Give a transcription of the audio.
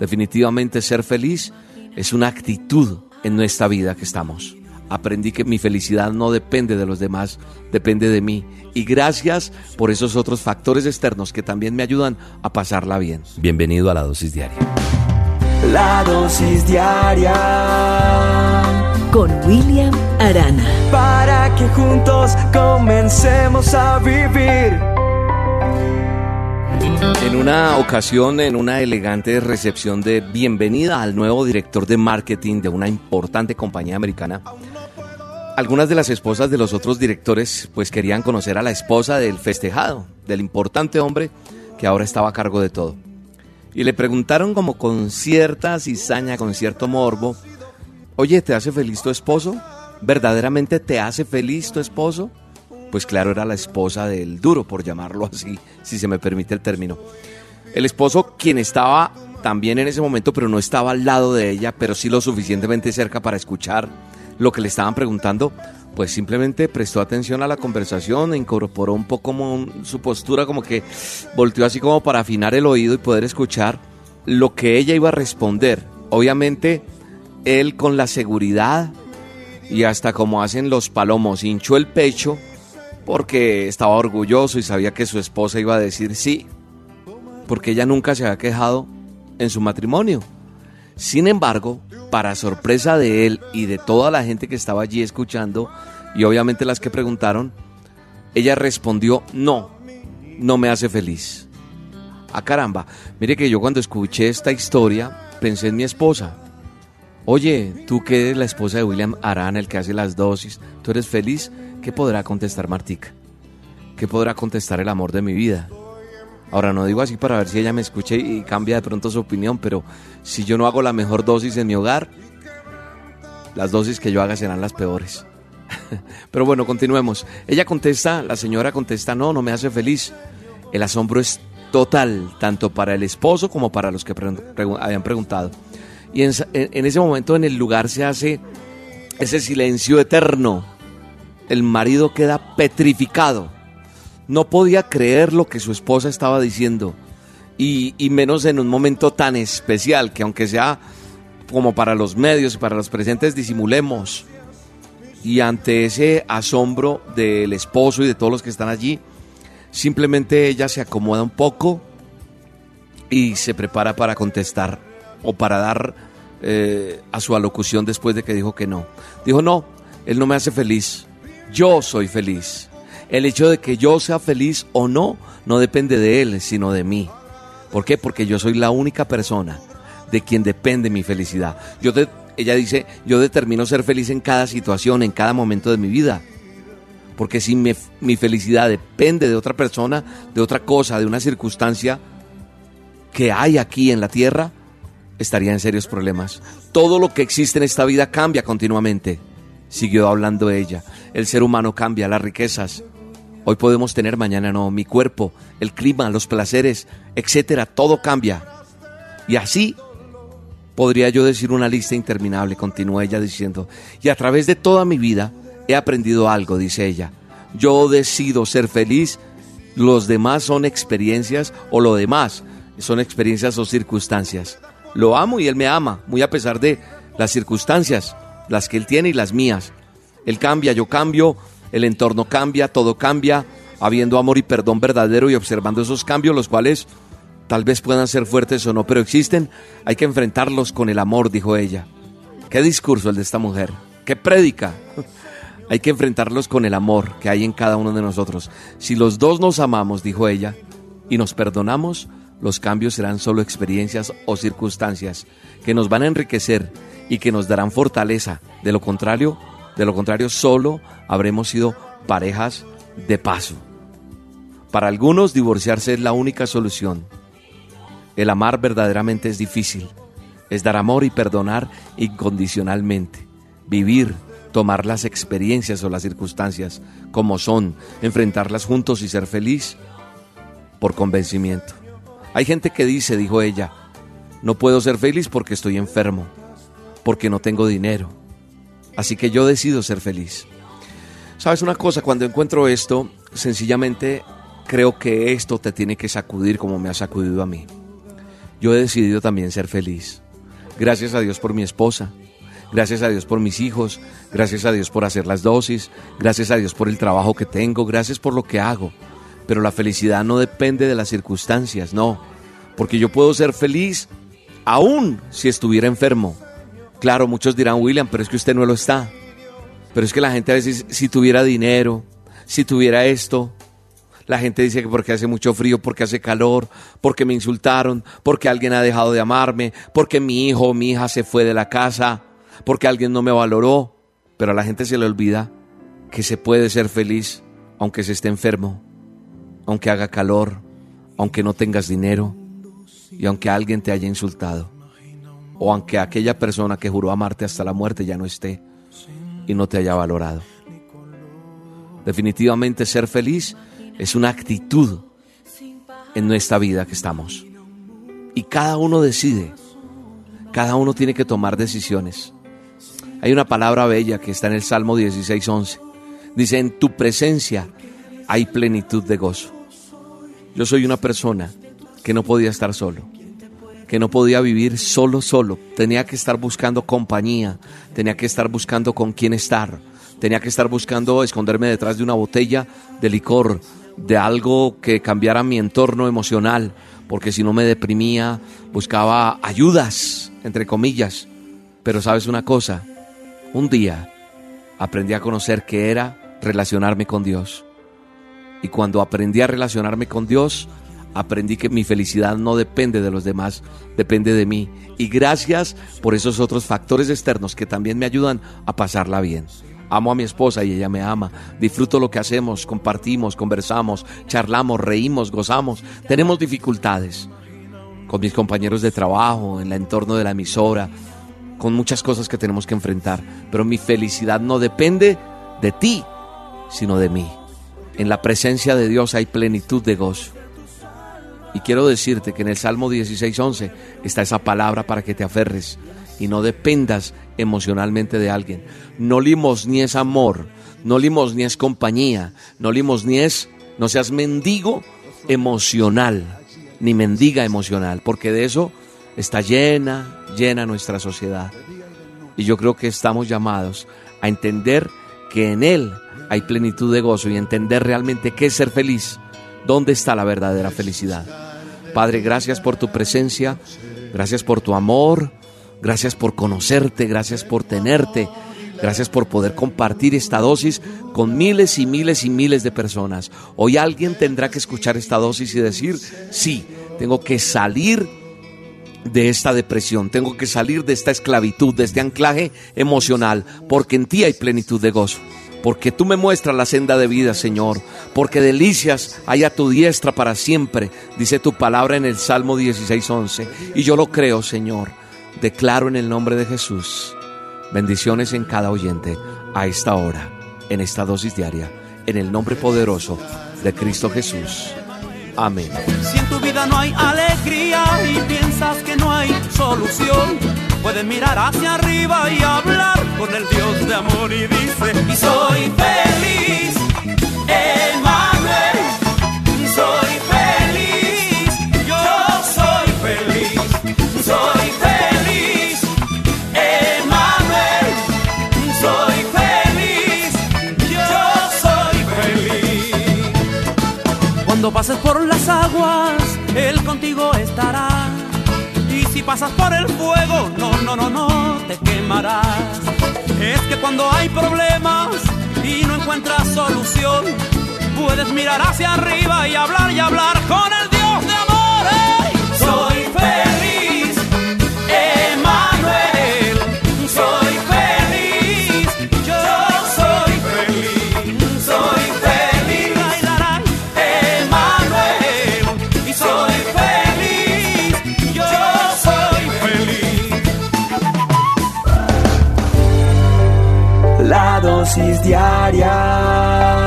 Definitivamente ser feliz es una actitud en nuestra vida que estamos. Aprendí que mi felicidad no depende de los demás, depende de mí. Y gracias por esos otros factores externos que también me ayudan a pasarla bien. Bienvenido a La Dosis Diaria. La Dosis Diaria con William Arana. Para que juntos comencemos a vivir. En una ocasión, en una elegante recepción de bienvenida al nuevo director de marketing de una importante compañía americana, algunas de las esposas de los otros directores pues querían conocer a la esposa del festejado, del importante hombre que ahora estaba a cargo de todo. Y le preguntaron como con cierta cizaña, con cierto morbo: oye, ¿te hace feliz tu esposo? ¿Verdaderamente te hace feliz tu esposo? Pues claro, era la esposa del duro, por llamarlo así, si se me permite el término. El esposo, quien estaba también en ese momento, pero no estaba al lado de ella, pero sí lo suficientemente cerca para escuchar lo que le estaban preguntando, pues simplemente prestó atención a la conversación e incorporó un poco como su postura, como que volteó así como para afinar el oído y poder escuchar lo que ella iba a responder. Obviamente, él con la seguridad y hasta como hacen los palomos, hinchó el pecho porque estaba orgulloso y sabía que su esposa iba a decir sí, porque ella nunca se había quejado en su matrimonio. Sin embargo, para sorpresa de él y de toda la gente que estaba allí escuchando, y obviamente las que preguntaron, ella respondió: no me hace feliz. ¡Ah, caramba! Mire que yo cuando escuché esta historia pensé en mi esposa. Oye, tú que eres la esposa de William Arana, el que hace las dosis, ¿tú eres feliz? ¿Qué podrá contestar Martica? ¿Qué podrá contestar el amor de mi vida? Ahora, no digo así para ver si ella me escucha y cambia de pronto su opinión, pero si yo no hago la mejor dosis en mi hogar, las dosis que yo haga serán las peores. Pero bueno, continuemos. Ella contesta, la señora contesta: no me hace feliz. El asombro es total, tanto para el esposo como para los que habían preguntado. Y en ese momento en el lugar se hace ese silencio eterno. El marido queda petrificado. No podía creer lo que su esposa estaba diciendo. Y menos en un momento tan especial, que aunque sea como para los medios y para los presentes, disimulemos. Y ante ese asombro del esposo y de todos los que están allí, simplemente ella se acomoda un poco y se prepara para contestar o para dar a su alocución después de que dijo que no. Dijo: no, él no me hace feliz, yo soy feliz. El hecho de que yo sea feliz o no depende de él, sino de mí. ¿Por qué? Porque yo soy la única persona de quien depende mi felicidad. Ella dice: yo determino ser feliz en cada situación, en cada momento de mi vida. Porque si mi felicidad depende de otra persona, de otra cosa, de una circunstancia que hay aquí en la tierra, estaría en serios problemas. Todo lo que existe en esta vida cambia continuamente. Siguió hablando ella. El ser humano cambia, las riquezas. Hoy podemos tener, mañana no. Mi cuerpo, el clima, los placeres, etcétera, todo cambia. Y así podría yo decir una lista interminable, continúa ella diciendo. Y a través de toda mi vida he aprendido algo, dice ella. Yo decido ser feliz, los demás son experiencias, o lo demás son experiencias o circunstancias. Lo amo y él me ama, muy a pesar de las circunstancias, las que él tiene y las mías. Él cambia, yo cambio, el entorno cambia, todo cambia, habiendo amor y perdón verdadero y observando esos cambios, los cuales tal vez puedan ser fuertes o no, pero existen, hay que enfrentarlos con el amor, dijo ella. Qué discurso el de esta mujer, qué prédica. Hay que enfrentarlos con el amor que hay en cada uno de nosotros. Si los dos nos amamos, dijo ella, y nos perdonamos, los cambios serán solo experiencias o circunstancias que nos van a enriquecer y que nos darán fortaleza. De lo contrario, solo habremos sido parejas de paso. Para algunos, divorciarse es la única solución. El amar verdaderamente es difícil. Es dar amor y perdonar incondicionalmente. Vivir, tomar las experiencias o las circunstancias como son, enfrentarlas juntos y ser feliz por convencimiento. Hay gente que dice, dijo ella, no puedo ser feliz porque estoy enfermo, porque no tengo dinero. Así que yo decido ser feliz. ¿Sabes una cosa? Cuando encuentro esto, sencillamente creo que esto te tiene que sacudir como me ha sacudido a mí. yo he decidido también ser feliz. Gracias a Dios por mi esposa, gracias a Dios por mis hijos, gracias a Dios por hacer las dosis, gracias a Dios por el trabajo que tengo, gracias por lo que hago. Pero la felicidad no depende de las circunstancias, no, porque yo puedo ser feliz aún si estuviera enfermo. Claro, muchos dirán, William, pero es que usted no lo está. Pero es que la gente a veces, si tuviera dinero, si tuviera esto, la gente dice que porque hace mucho frío, porque hace calor, porque me insultaron, porque alguien ha dejado de amarme, porque mi hijo o mi hija se fue de la casa, porque alguien no me valoró. Pero a la gente se le olvida que se puede ser feliz aunque se esté enfermo, aunque haga calor, aunque no tengas dinero y aunque alguien te haya insultado, o aunque aquella persona que juró amarte hasta la muerte ya no esté y no te haya valorado. Definitivamente ser feliz es una actitud en nuestra vida que estamos. Y cada uno decide, cada uno tiene que tomar decisiones. Hay una palabra bella que está en el Salmo 16:11. Dice, en tu presencia hay plenitud de gozo. Yo soy una persona que no podía estar solo, que no podía vivir solo. Tenía que estar buscando compañía, tenía que estar buscando con quién estar, tenía que estar buscando esconderme detrás de una botella de licor, de algo que cambiara mi entorno emocional, porque si no me deprimía, buscaba ayudas, entre comillas. Pero sabes una cosa, un día aprendí a conocer qué era relacionarme con Dios. Y cuando aprendí a relacionarme con Dios, aprendí que mi felicidad no depende de los demás, depende de mí. Y gracias por esos otros factores externos que también me ayudan a pasarla bien. Amo a mi esposa y ella me ama. Disfruto lo que hacemos, compartimos, conversamos, charlamos, reímos, gozamos. Tenemos dificultades con mis compañeros de trabajo, en el entorno de la emisora, con muchas cosas que tenemos que enfrentar. Pero mi felicidad no depende de ti, sino de mí. En la presencia de Dios hay plenitud de gozo. Y quiero decirte que en el Salmo 16:11 está esa palabra para que te aferres y no dependas emocionalmente de alguien. No limosnies amor, no limosnies compañía, no seas mendigo emocional, ni mendiga emocional, porque de eso está llena nuestra sociedad. Y yo creo que estamos llamados a entender que en Él hay plenitud de gozo y entender realmente qué es ser feliz, dónde está la verdadera felicidad. Padre, gracias por tu presencia, gracias por tu amor, gracias por conocerte, gracias por tenerte, gracias por poder compartir esta dosis con miles y miles y miles de personas. Hoy alguien tendrá que escuchar esta dosis y decir, sí, tengo que salir de esta depresión, tengo que salir de esta esclavitud, de este anclaje emocional, porque en ti hay plenitud de gozo. Porque tú me muestras la senda de vida, Señor, porque delicias hay a tu diestra para siempre, dice tu palabra en el Salmo 16:11, y yo lo creo, Señor. Declaro en el nombre de Jesús, bendiciones en cada oyente a esta hora, en esta dosis diaria, en el nombre poderoso de Cristo Jesús. Amén. Si en tu vida no hay alegría y piensas que no hay solución, puedes mirar hacia arriba y hablar con el Dios de amor y dice, y soy feliz, Emmanuel, soy feliz, yo soy feliz, soy feliz, Emmanuel, soy feliz, yo soy feliz. Cuando pases por las aguas, Él contigo estará. Y si pasas por el fuego, no te quemarás. Es que cuando hay problemas y no encuentras solución, puedes mirar hacia arriba y hablar con el Dios de amor. ¡Hey! Soy feliz, Emmanuel, soy feliz, yo soy feliz, soy feliz, Emmanuel, y soy feliz, yo soy feliz. La dosis diaria